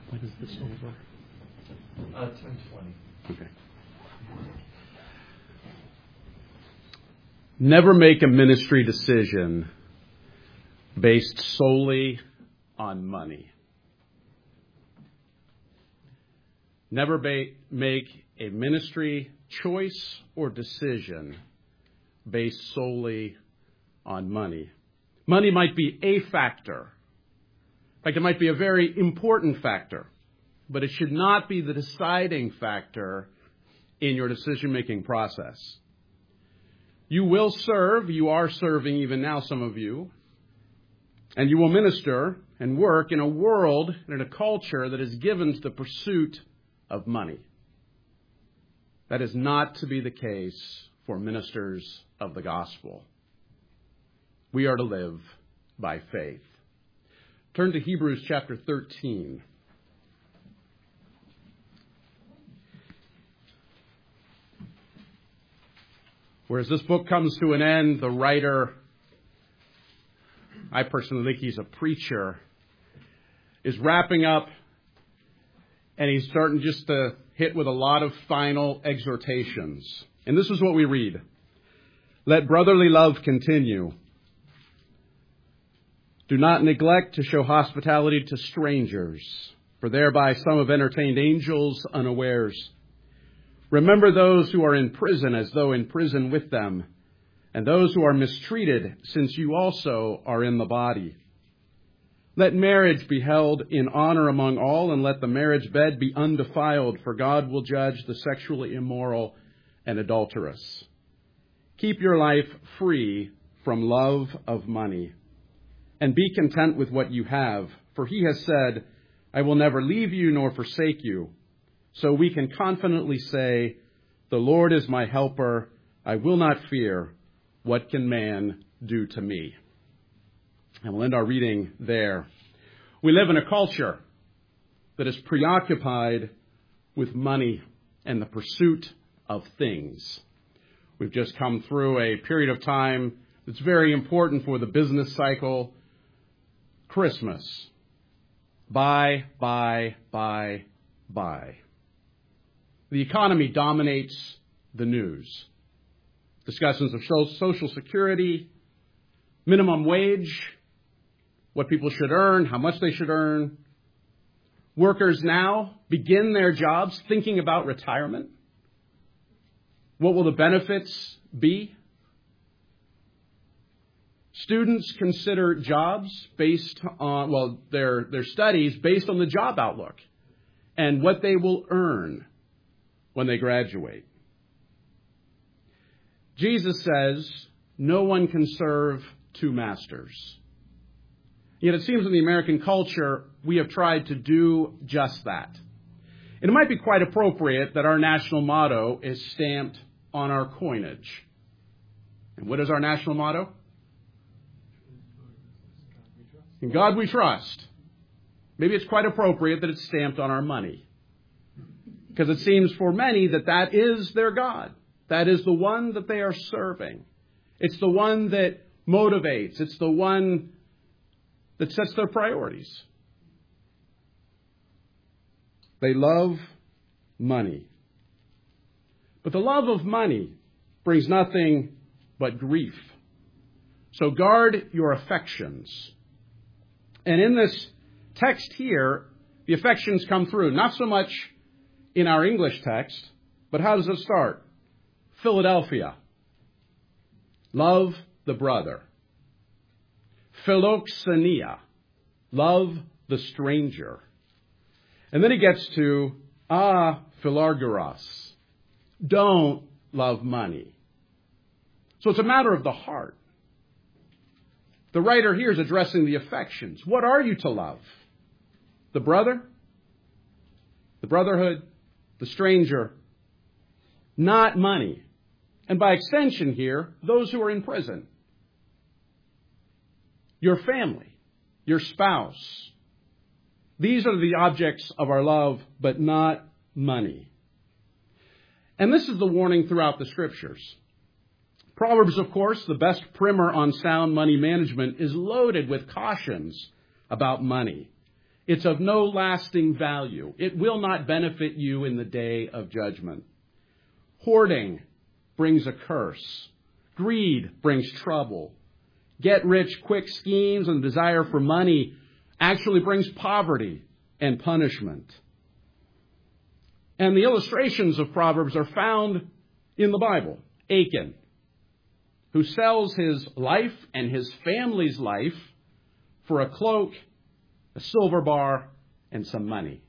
When is this over? 10:20. Okay. Never make a ministry decision based solely on money. Never make a ministry choice or decision based solely on money. Money might be a factor. In fact, it might be a very important factor, but it should not be the deciding factor in your decision-making process. You will serve, you are serving even now, some of you, and you will minister and work in a world and in a culture that is given to the pursuit of money. That is not to be the case for ministers of the gospel. We are to live by faith. Turn to Hebrews chapter 13. Whereas this book comes to an end, the writer, I personally think he's a preacher, is wrapping up, and he's starting just to hit with a lot of final exhortations. And this is what we read. Let brotherly love continue. Do not neglect to show hospitality to strangers, for thereby some have entertained angels unawares. Remember those who are in prison as though in prison with them, and those who are mistreated, since you also are in the body. Let marriage be held in honor among all, and let the marriage bed be undefiled, for God will judge the sexually immoral and adulterous. Keep your life free from love of money, and be content with what you have, for he has said, I will never leave you nor forsake you. So we can confidently say, the Lord is my helper. I will not fear. What can man do to me? And we'll end our reading there. We live in a culture that is preoccupied with money and the pursuit of things. We've just come through a period of time that's very important for the business cycle. Christmas. Buy, buy, buy, buy. The economy dominates the news. Discussions of Social Security, minimum wage, what people should earn, how much they should earn. Workers now begin their jobs thinking about retirement. What will the benefits be? Students consider jobs based on, their studies based on the job outlook and what they will earn when they graduate. Jesus says, no one can serve two masters. Yet it seems in the American culture, we have tried to do just that. And it might be quite appropriate that our national motto is stamped on our coinage. And what is our national motto? In God we trust. Maybe it's quite appropriate that it's stamped on our money. Because it seems for many that is their God. That is the one that they are serving. It's the one that motivates. It's the one that sets their priorities. They love money. But the love of money brings nothing but grief. So guard your affections. And in this text here, the affections come through. Not so much in our English text, but how does it start? Philadelphia. Love the brother. Philoxenia. Love the stranger. And then he gets to philargyros. Don't love money. So it's a matter of the heart. The writer here is addressing the affections. What are you to love? The brother? The brotherhood? The stranger? Not money. And by extension here, those who are in prison. Your family. Your spouse. These are the objects of our love, but not money. And this is the warning throughout the Scriptures. Proverbs, of course, the best primer on sound money management, is loaded with cautions about money. It's of no lasting value. It will not benefit you in the day of judgment. Hoarding brings a curse. Greed brings trouble. Get-rich-quick schemes and desire for money actually brings poverty and punishment. And the illustrations of Proverbs are found in the Bible. Achan, who sells his life and his family's life for a cloak, a silver bar, and some money.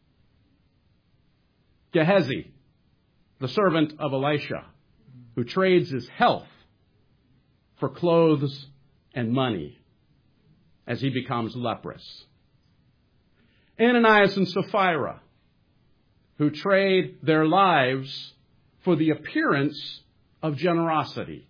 Gehazi, the servant of Elisha, who trades his health for clothes and money as he becomes leprous. Ananias and Sapphira, who trade their lives for the appearance of generosity.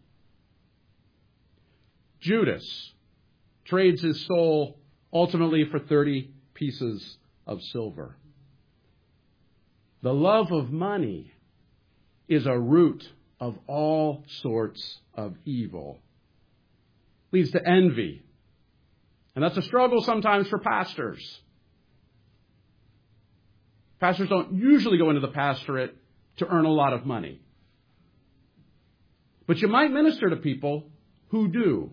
Judas trades his soul ultimately for 30 pieces of silver. The love of money is a root of all sorts of evil. Leads to envy. And that's a struggle sometimes for pastors. Pastors don't usually go into the pastorate to earn a lot of money. But you might minister to people who do.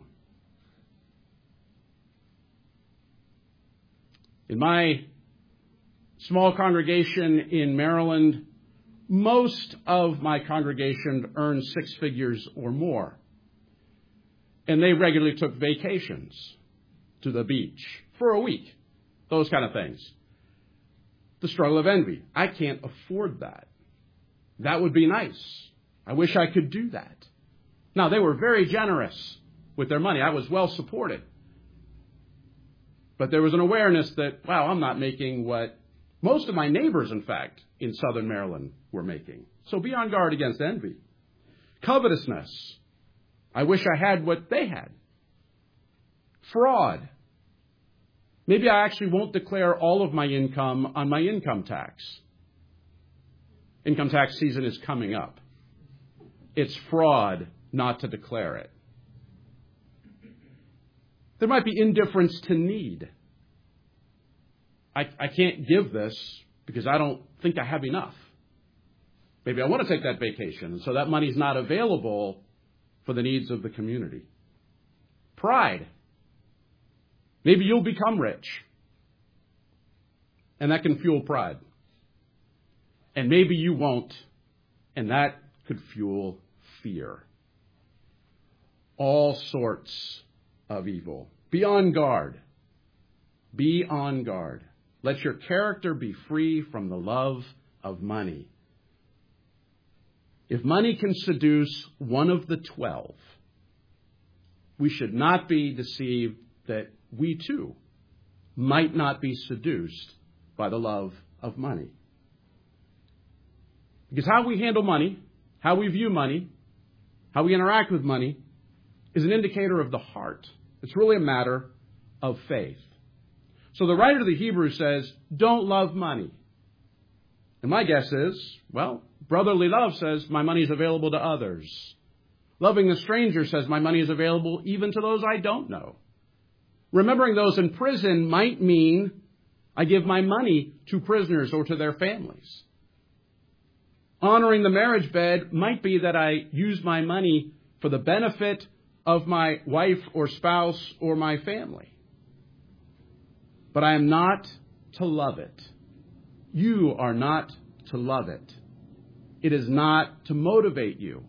In my small congregation in Maryland, most of my congregation earned 6 figures or more. And they regularly took vacations to the beach for a week. Those kind of things. The struggle of envy. I can't afford that. That would be nice. I wish I could do that. Now, they were very generous with their money. I was well supported. But there was an awareness that, wow, I'm not making what most of my neighbors, in fact, in southern Maryland were making. So be on guard against envy. Covetousness. I wish I had what they had. Fraud. Maybe I actually won't declare all of my income on my income tax. Income tax season is coming up. It's fraud not to declare it. There might be indifference to need. I can't give this because I don't think I have enough. Maybe I want to take that vacation, and so that money's not available for the needs of the community. Pride. Maybe you'll become rich, and that can fuel pride. And maybe you won't, and that could fuel fear. All sorts of evil. Be on guard. Be on guard. Let your character be free from the love of money. If money can seduce one of the 12, we should not be deceived that we too might not be seduced by the love of money. Because how we handle money, how we view money, how we interact with money is an indicator of the heart. It's really a matter of faith. So the writer to the Hebrews says, don't love money. And my guess is, well, brotherly love says my money is available to others. Loving the stranger says my money is available even to those I don't know. Remembering those in prison might mean I give my money to prisoners or to their families. Honoring the marriage bed might be that I use my money for the benefit of my wife or spouse or my family. But I am not to love it. You are not to love it. It is not to motivate you.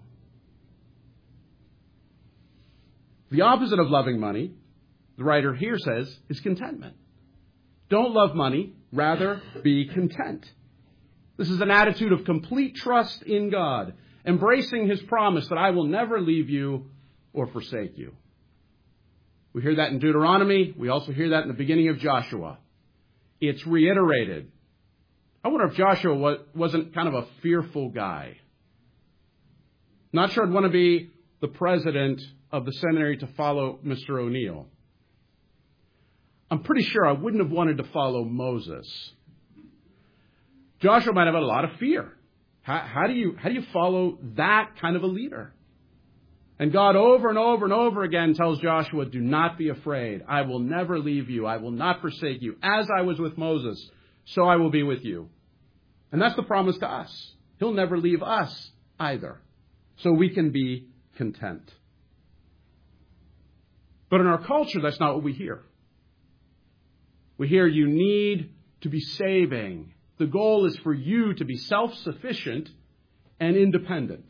The opposite of loving money, the writer here says, is contentment. Don't love money, rather be content. This is an attitude of complete trust in God, embracing His promise that I will never leave you or forsake you. We hear that in Deuteronomy. We also hear that in the beginning of Joshua. It's reiterated. I wonder if Joshua wasn't kind of a fearful guy. Not sure I'd want to be the president of the seminary to follow Mr. O'Neill. I'm pretty sure I wouldn't have wanted to follow Moses. Joshua might have had a lot of fear. How do you follow that kind of a leader? And God over and over and over again tells Joshua, do not be afraid. I will never leave you. I will not forsake you. As I was with Moses, so I will be with you. And that's the promise to us. He'll never leave us either. So we can be content. But in our culture, that's not what we hear. We hear you need to be saving. The goal is for you to be self-sufficient and independent.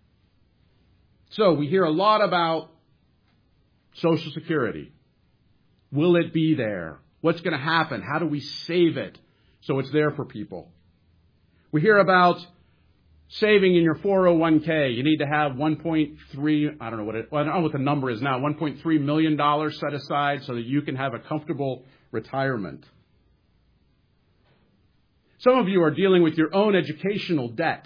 So we hear a lot about Social Security. Will it be there? What's going to happen? How do we save it so it's there for people? We hear about saving in your 401k. You need to have 1.3, I don't know what the number is now, $1.3 million set aside so that you can have a comfortable retirement. Some of you are dealing with your own educational debt.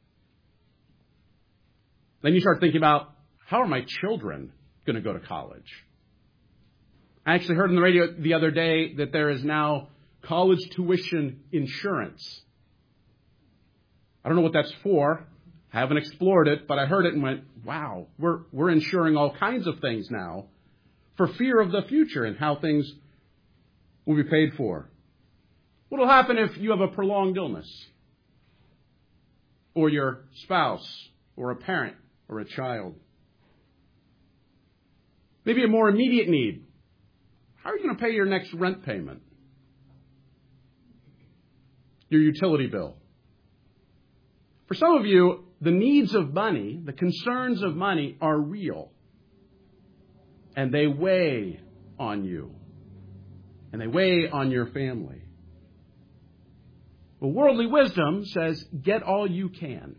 Then you start thinking about, how are my children going to go to college? I actually heard on the radio the other day that there is now college tuition insurance. I don't know what that's for. I haven't explored it, but I heard it and went, wow, we're insuring all kinds of things now for fear of the future and how things will be paid for. What will happen if you have a prolonged illness? Or your spouse, or a parent, or a child? Maybe a more immediate need. How are you going to pay your next rent payment? Your utility bill? For some of you, the needs of money, the concerns of money are real. And they weigh on you. And they weigh on your family. Well, worldly wisdom says, get all you can.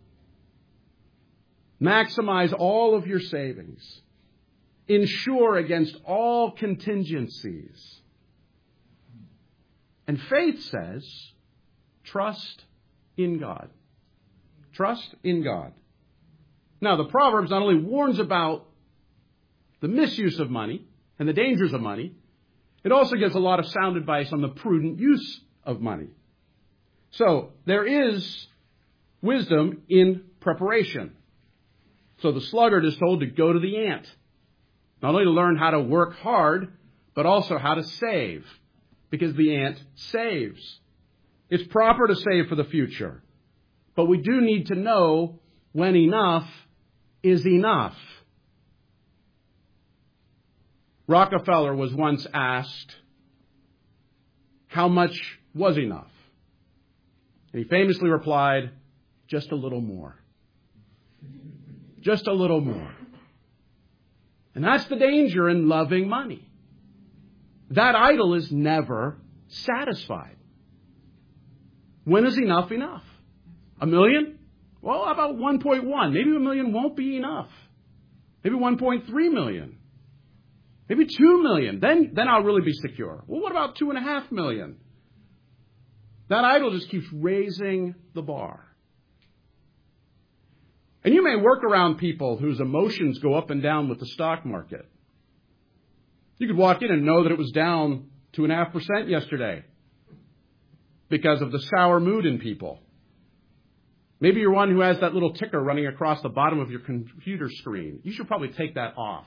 Maximize all of your savings. Insure against all contingencies. And faith says, trust in God. Trust in God. Now, the Proverbs not only warns about the misuse of money and the dangers of money, it also gives a lot of sound advice on the prudent use of money. So, there is wisdom in preparation. So the sluggard is told to go to the ant. Not only to learn how to work hard, but also how to save. Because the ant saves. It's proper to save for the future. But we do need to know when enough is enough. Rockefeller was once asked, how much was enough? And he famously replied, just a little more. Just a little more. And that's the danger in loving money. That idol is never satisfied. When is enough enough? $1 million? Well, how about 1.1? Maybe $1 million won't be enough. Maybe 1.3 million. Maybe 2 million. Then I'll really be secure. Well, what about 2.5 million? That idol just keeps raising the bar. And you may work around people whose emotions go up and down with the stock market. You could walk in and know that it was down 2.5% yesterday because of the sour mood in people. Maybe you're one who has that little ticker running across the bottom of your computer screen. You should probably take that off.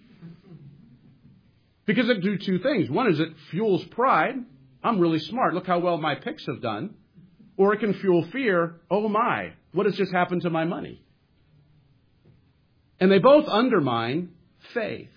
Because it do two things. One is it fuels pride. I'm really smart. Look how well my picks have done. Or it can fuel fear. Oh my, what has just happened to my money? And they both undermine faith.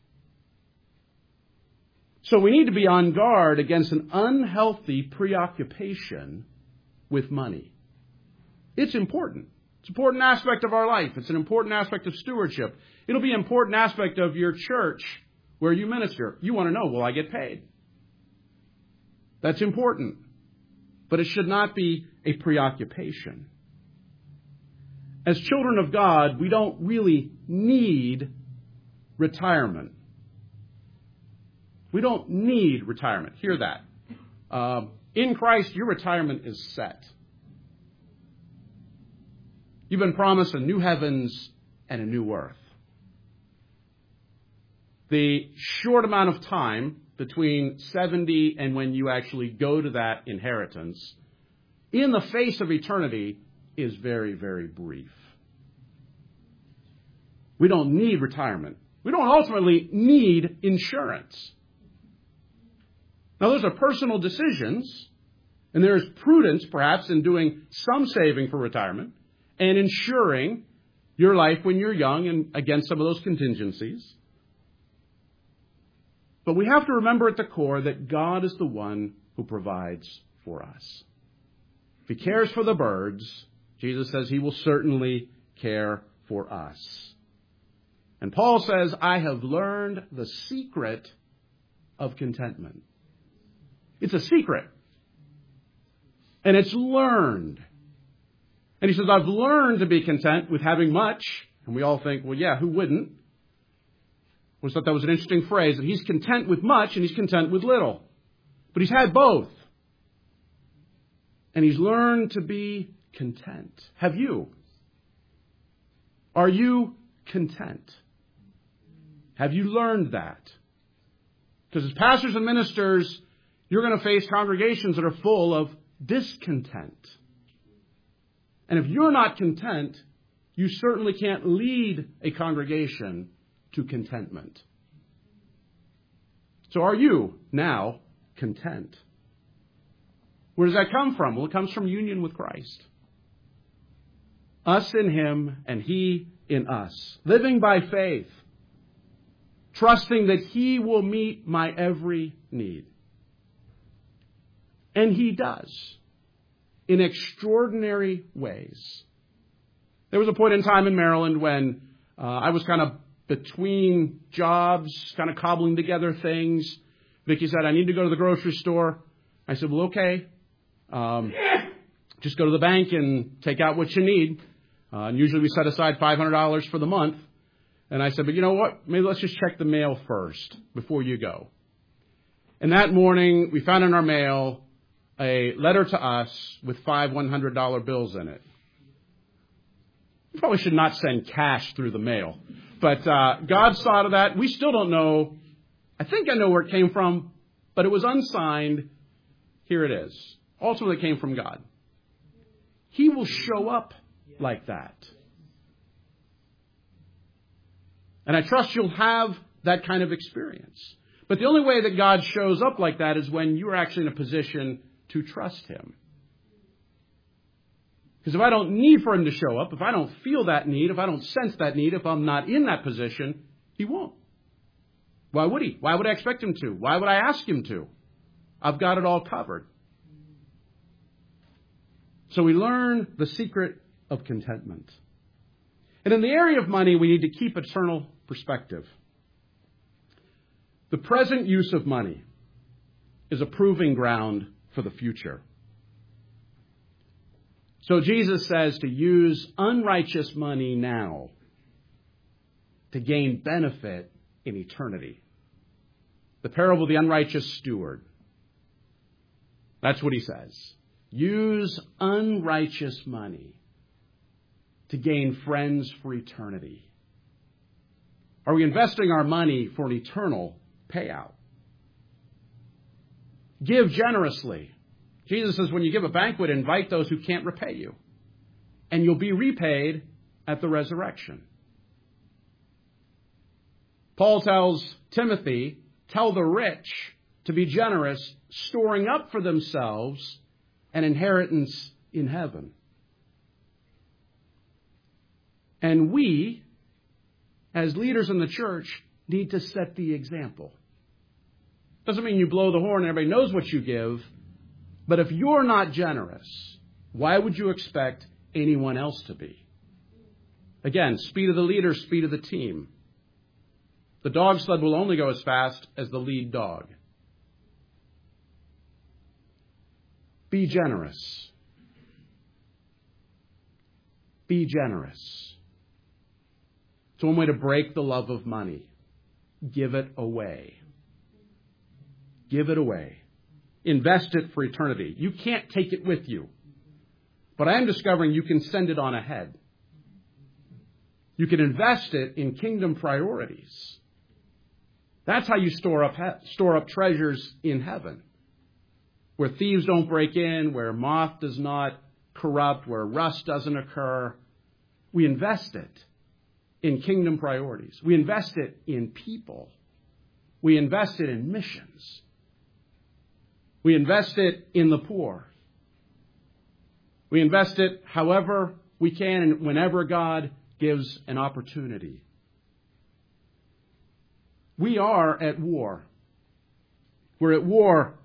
So we need to be on guard against an unhealthy preoccupation with money. It's important. It's an important aspect of our life. It's an important aspect of stewardship. It'll be an important aspect of your church where you minister. You want to know, will I get paid? That's important. But it should not be a preoccupation. As children of God, we don't really need retirement. We don't need retirement. Hear that. In Christ, your retirement is set. You've been promised a new heavens and a new earth. The short amount of time between 70 and when you actually go to that inheritance, in the face of eternity, is very, very brief. We don't need retirement. We don't ultimately need insurance. Now, those are personal decisions, and there is prudence, perhaps, in doing some saving for retirement and ensuring your life when you're young and against some of those contingencies. But we have to remember at the core that God is the one who provides for us. If He cares for the birds, Jesus says He will certainly care for us. And Paul says, I have learned the secret of contentment. It's a secret. And it's learned. And he says, I've learned to be content with having much. And we all think, well, yeah, who wouldn't? We thought that was an interesting phrase, that he's content with much and he's content with little. But he's had both. And he's learned to be content. Have you? Are you content? Have you learned that? Because as pastors and ministers, you're going to face congregations that are full of discontent. And if you're not content, you certainly can't lead a congregation to contentment. So are you now content? Where does that come from? Well, it comes from union with Christ. Us in Him and He in us. Living by faith. Trusting that He will meet my every need. And He does. In extraordinary ways. There was a point in time in Maryland when I was kind of between jobs, kind of cobbling together things. Vicki said, I need to go to the grocery store. I said, well, okay. Just go to the bank and take out what you need. And usually we set aside $500 for the month. And I said, but you know what? Maybe let's just check the mail first before you go. And that morning, we found in our mail a letter to us with 5 $100 bills in it. You probably should not send cash through the mail. But God saw to that. We still don't know. I think I know where it came from, but it was unsigned. Here it is. Ultimately, it came from God. He will show up like that. And I trust you'll have that kind of experience. But the only way that God shows up like that is when you're actually in a position to trust Him. Because if I don't need for Him to show up, if I don't feel that need, if I don't sense that need, if I'm not in that position, He won't. Why would He? Why would I expect Him to? Why would I ask Him to? I've got it all covered. So we learn the secret of contentment. And in the area of money, we need to keep eternal perspective. The present use of money is a proving ground for the future. So Jesus says to use unrighteous money now to gain benefit in eternity. The parable of the unrighteous steward. That's what He says. Use unrighteous money to gain friends for eternity. Are we investing our money for an eternal payout? Give generously. Jesus says when you give a banquet, invite those who can't repay you. And you'll be repaid at the resurrection. Paul tells Timothy, tell the rich to be generous, storing up for themselves an inheritance in heaven. And we, as leaders in the church, need to set the example. Doesn't mean you blow the horn and everybody knows what you give. But if you're not generous, why would you expect anyone else to be? Again, speed of the leader, speed of the team. The dog sled will only go as fast as the lead dog. Be generous. Be generous. It's one way to break the love of money. Give it away. Give it away. Invest it for eternity. You can't take it with you. But I am discovering you can send it on ahead. You can invest it in kingdom priorities. That's how you store up treasures in heaven. Where thieves don't break in, where moth does not corrupt, where rust doesn't occur. We invest it in kingdom priorities. We invest it in people. We invest it in missions. We invest it in the poor. We invest it however we can and whenever God gives an opportunity. We are at war. We're at war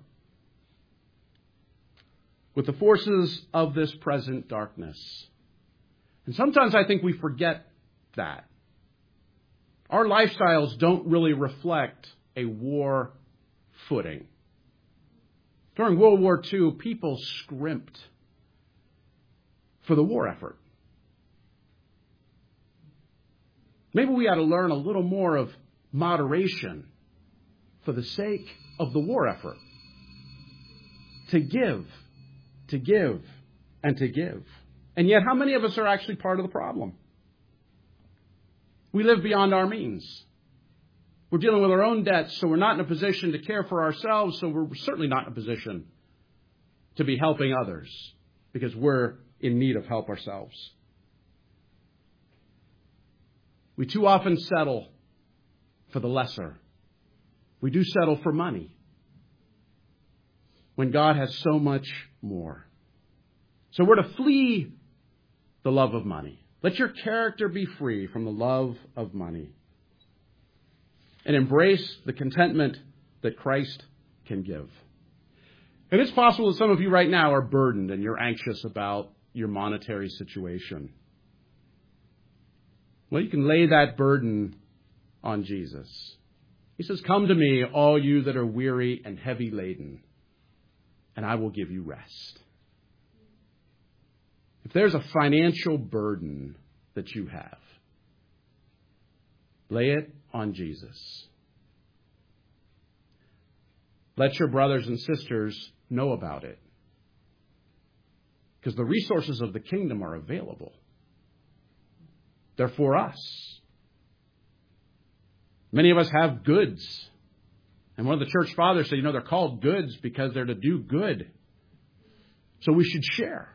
with the forces of this present darkness. And sometimes I think we forget that. Our lifestyles don't really reflect a war footing. During World War II, people scrimped for the war effort. Maybe we ought to learn a little more of moderation for the sake of the war effort. To give, and to give. And yet, how many of us are actually part of the problem? We live beyond our means. We're dealing with our own debts, so we're not in a position to care for ourselves, so we're certainly not in a position to be helping others because we're in need of help ourselves. We too often settle for the lesser. We do settle for money when God has so much more. So we're to flee the love of money. Let your character be free from the love of money. And embrace the contentment that Christ can give. And it's possible that some of you right now are burdened and you're anxious about your monetary situation. Well, you can lay that burden on Jesus. He says, "Come to me, all you that are weary and heavy laden, and I will give you rest." If there's a financial burden that you have, lay it on Jesus. Let your brothers and sisters know about it, because the resources of the kingdom are available. They're for us. Many of us have goods. And one of the church fathers said, they're called goods because they're to do good. So we should share.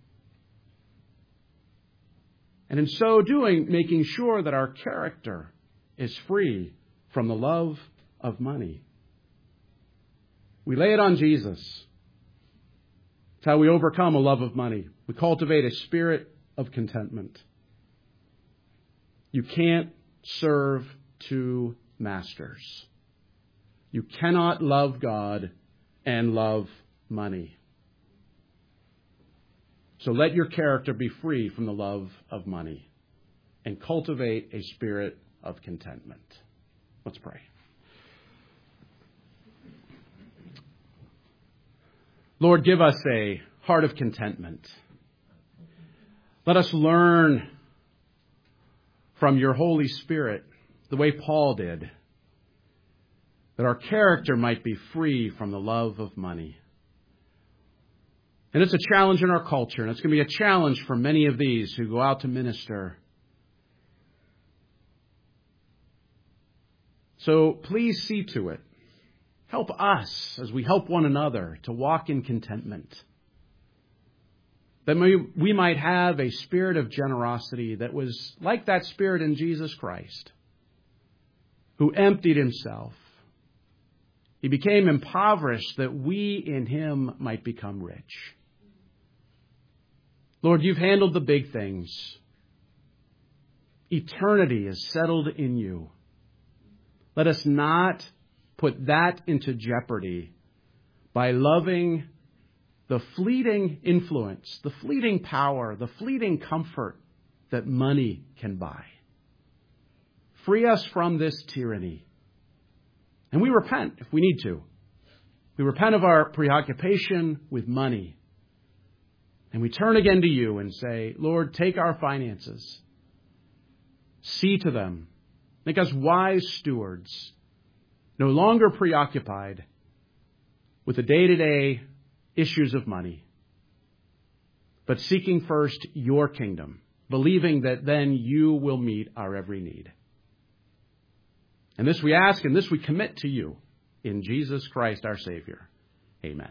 And in so doing, making sure that our character is free from the love of money. We lay it on Jesus. It's how we overcome a love of money. We cultivate a spirit of contentment. You can't serve two masters. You cannot love God and love money. So let your character be free from the love of money and cultivate a spirit of contentment. Let's pray. Lord, give us a heart of contentment. Let us learn from your Holy Spirit, the way Paul did, that our character might be free from the love of money. And it's a challenge in our culture, and it's going to be a challenge for many of these who go out to minister. So please see to it. Help us as we help one another to walk in contentment. That we might have a spirit of generosity that was like that spirit in Jesus Christ, who emptied himself. He became impoverished that we in him might become rich. Lord, you've handled the big things. Eternity is settled in you. Let us not put that into jeopardy by loving the fleeting influence, the fleeting power, the fleeting comfort that money can buy. Free us from this tyranny. And we repent if we need to. We repent of our preoccupation with money. And we turn again to you and say, Lord, take our finances. See to them. Make us wise stewards. No longer preoccupied with the day-to-day issues of money, but seeking first your kingdom, believing that then you will meet our every need. And this we ask, and this we commit to you in Jesus Christ our Savior. Amen.